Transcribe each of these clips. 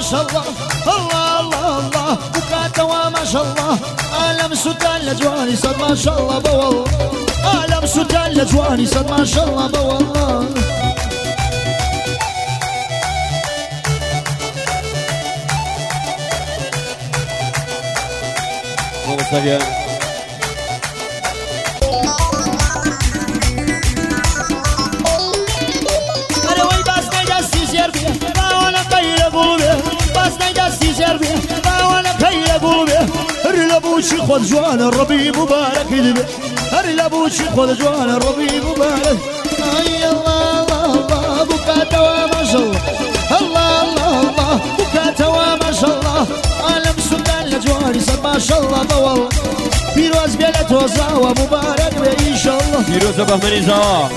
شاء الله الله الله الله بكاتوا ما شاء الله عالم سودان لجواني صد ما شاء الله بوالله عالم سودان لجواني صد ما شاء الله بوالله Vamos again. لابوشي خذ جوان الربي مبارك ذبي هري لابوشي خذ جوان الربي مبارك اي الله الله الله بكاتوا ما شاء الله الله الله الله بكاتوا ما شاء الله عالم سودان لجواني صد ما شاء الله والله فيروز بيلت وزاوة مبارك ان شاء الله فيروز بهمني زاوة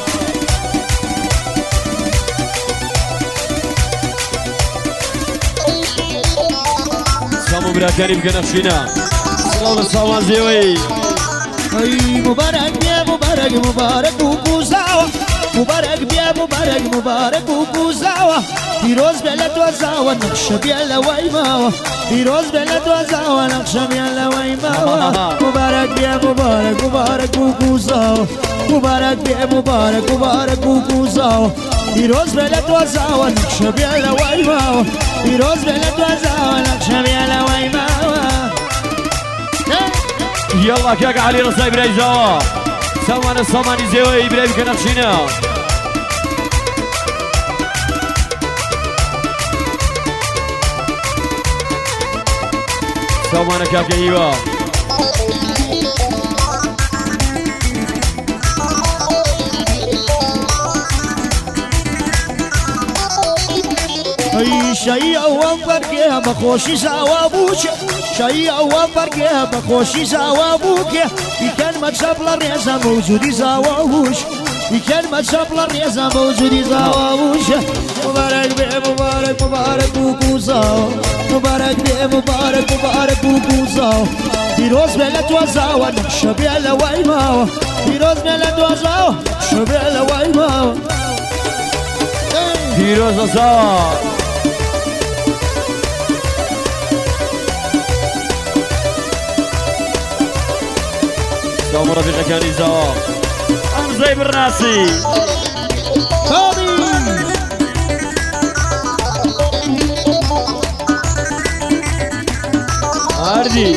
سامو براكاني بكنفشينا صلاة الصلاة زيوي اي مبارك بيا مبارك مبارك وكوزاوة مبارك بيا مبارك مبارك وكوزاوة فيروز بلد وزاوة نقشة بيا ويماوة فيروز بلد وزاوة نقشة بيا ويماوة مبارك بيا مبارك مبارك وكوزاوة مبارك بيا مبارك مبارك وكوزاوة فيروز بلد وزاوة نقشة بيا ويماوة فيروز بلد وزاوة نقشة بيا ويماوة يلا كاك علي رصاي براي زوا سامان الصماني زيوي براي بكنفشينا سامان كاك ايوا اي شيء اول فرقه بخوشي زوابوش شيء اول فرقه بخوشي زوابوك بكلمة شبل الريزة موجودي زوابوش بكلمة شبل الريزة موجودي زوابوش مبارك بيه مبارك مبارك وكوزاو مبارك بيه مبارك مبارك وكوزاو فيروز بلد وزاوة نقشة بيلا ويماوة فيروز بلد وزاوة نقشة بيلا ويماوة فيروز وزاوة سامو رفيق كاني زوا أمزي بالراسي طابي أردي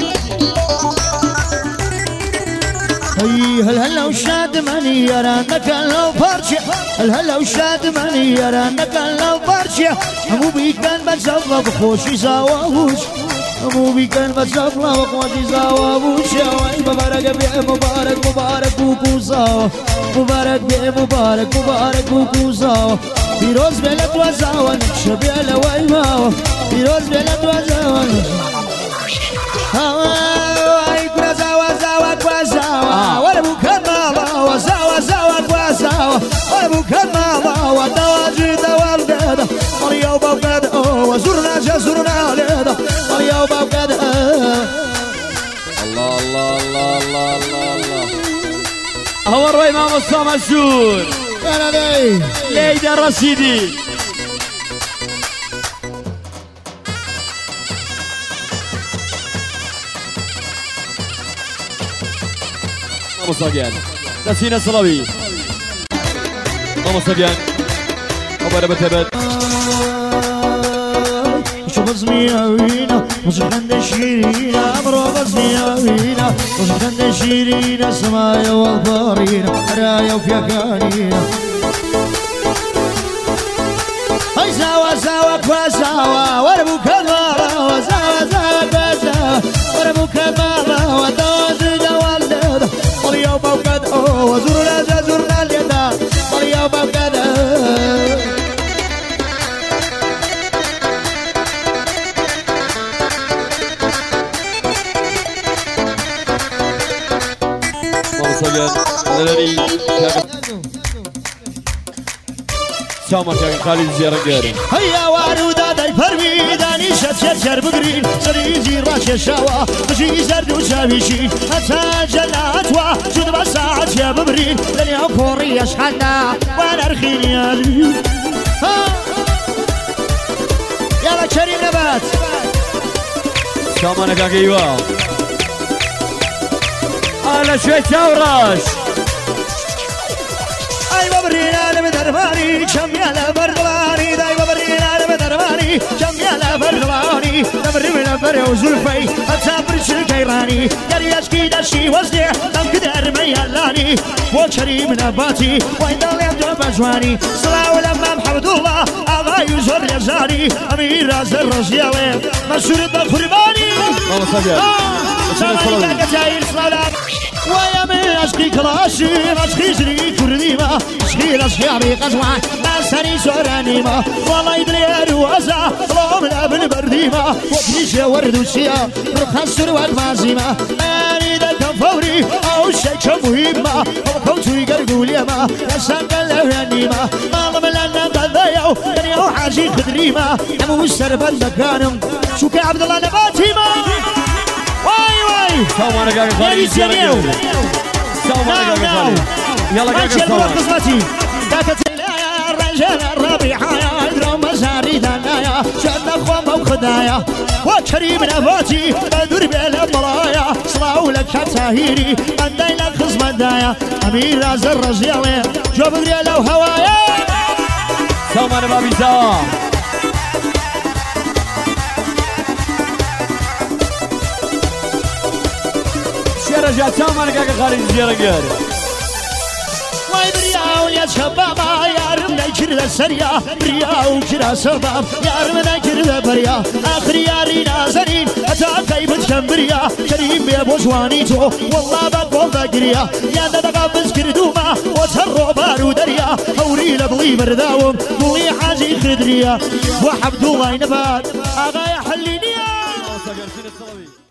هي هلا وشاد ماني يرانك لو فرشة هلا وشاد ماني يرانك لو فرشة مو بيكن بزفلة بخوشي زواوش مو بيكن بزفلة بخوشي زواوش مبارك بيه مبارك مبارك وكوزاو مبارك بيه مبارك مبارك وكوزاو فيروز بلد وزاوة نقشة بيلا ويماو فيروز بلد وزاوة هاي كوزاوة زاوة كوزاوة ولا مكملة وزاوة زاوة كوزاوة ولا مكملة ودواجي دوالدة اليوم بوكد وزرنا جزرنا ليدا اليوم بوكد الله الله الله الله الله الله هو الإمام الصام الشور يا ندي ليدى الرشيدي Vamos again. نسينا الصلابي. Vamos again. أبدا بتبت. شو بزمينا وينا مش خند شيرينا أمرو بزمينا وينا مش خند شيرينا سمايا والبارينا رايا وفيكانينا هاي سوا سوا كواسوا وربو كمالا وسوا سوا كواسوا وربو كمالا ودوازي دوالدة اليوم وقد وزرنا زرنا اليدا اليوم وقد سامر كان خالد زيارة قاري هيا وعرودا داي فرمي داني شر بقرين سريزي راش الشوا تجي زرد وشابيشي حتى جلاتوا جد بساعة يا ببرين لني أفوري أشحنا وانا رخيني يا يلا كريم نبات شامانك ايوه انا شوي تورش ايوه برينا بدرباني كم يا بردواني دايما برينا بدرباني كم يا بردواني نمر من برو زلفي اتسافر الكيراني يريش كيدا شي وزع دم كدر ميالاني وكريم نباتي وين ضل يمدو بجواني صلاة ولما محمد الله اغا يزور يزاني امير راز الرزياوي مشهور بقرباني الله صدق سلام جزائر سلام ويا من اشقي كلاشي اشقي جري كرديما اشقي الاشقي قزوان ما سري سورانيما والله يدري روزا ظلام الابن برديما وكيش ورد وشيا رخص سروات مازيما اني ذاك فوري او شيء مهمه او كنت يقول يما يسان الهنيما ما ضمن قضايا يعني حاجي خدريما ابو السربل كانم شو عبد الله نباتيما سلام عليك يا خالد سلام عليك يا خالد يلا قاعد قصتي ذاك الرجال الربيعه يا ادرم مساري دنايا شد خوم وخدايا وكريم نفاتي بدر بالمرايا صلاو لك شتاهيري عندي لك خصم دايا امير راز الرزياوي جوب ريال وهوايا سلام عليك بابي سلام رجع سامانك يا خالد زيارة قاري واي برياو يا شبابا يا رمنا كرد السريا برياو كرا سباب يا رمنا كرد بريا اخر يا رينا زنين اتا كيف تكمبريا كريم يا بوزوانيتو والله بقول ذاكريا يا ندقابز كردوما وترو بارو دريا هوري لبلي برداوم بلي حاجي خدريا وحبدو الله نبات اغا يا حلينيا